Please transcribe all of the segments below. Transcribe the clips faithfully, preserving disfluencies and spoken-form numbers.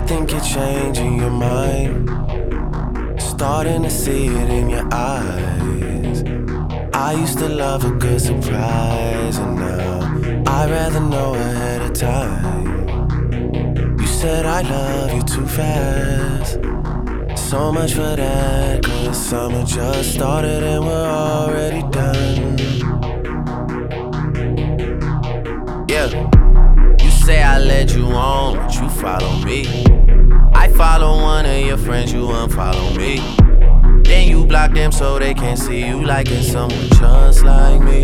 think you're changing your mind, starting to see it in your eyes. I used to love a good surprise, and now I'd rather know ahead of time. You said I love you too fast, so much for that, cause summer just started and we're already done. Yeah, you say I led you on, but you follow me. I follow one of your friends, you unfollow me. Then you block them so they can't see you liking someone just like me.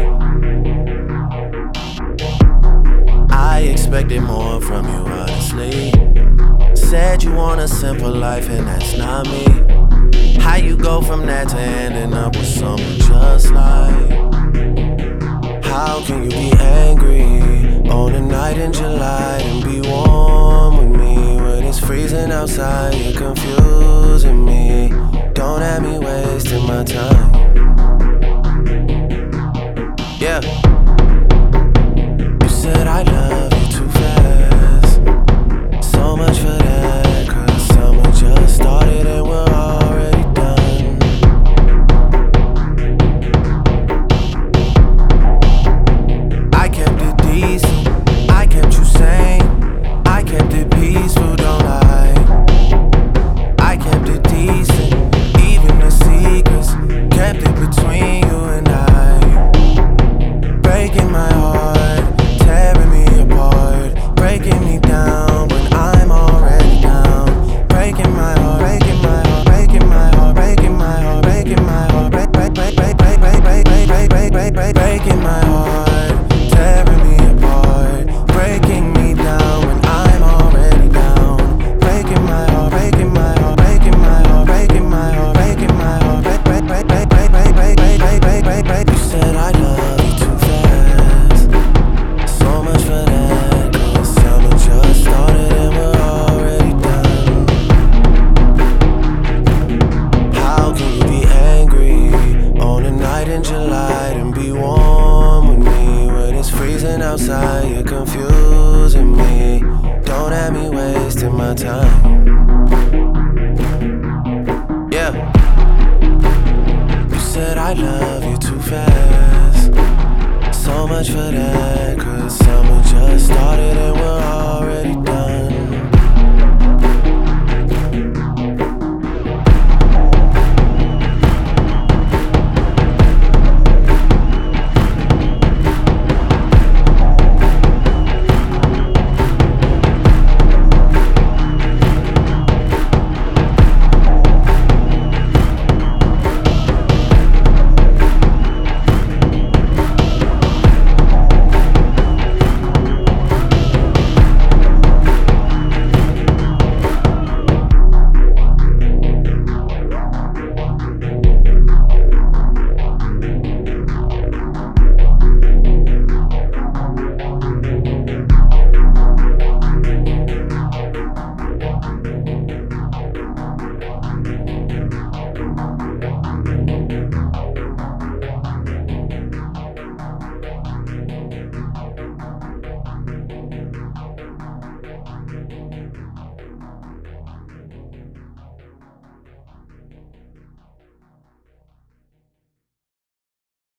I expected more from you, honestly. Said you want a simple life and that's not me. How you go from that to ending up with someone just like? How can you be angry on a night in July and be warm with me when it's freezing outside? You're confusing me. Don't have me wasting my time. Yeah. You said I love you too fast, so much for that, cause summer just started and we're already done. I kept it decent, I kept you sane, I kept it peaceful, don't lie. I kept it decent, even the secrets, kept it between you and I. Breaking my heart, tearing me apart, breaking me down when I'm already down. Breaking my heart, breaking my heart, breaking my heart, breaking my heart, breaking my heart, break, break, break, break, break, break, break, break, break, break, break, breaking my heart, tearing me apart, breaking me down when I'm already down. Breaking my heart, breaking my heart, breaking my heart, breaking my heart, breaking my heart, break, break, break, break, break, break, break, break, break, break, break. You said I love you too fast, so much for that, cause summer just started and we're already done. How can you be angry on a night in July and be warm with me when it's freezing outside? You're confusing me. Don't have me wasting my time. Yeah. You said I love you too fast, so much for that, cause summer just started and we're already done.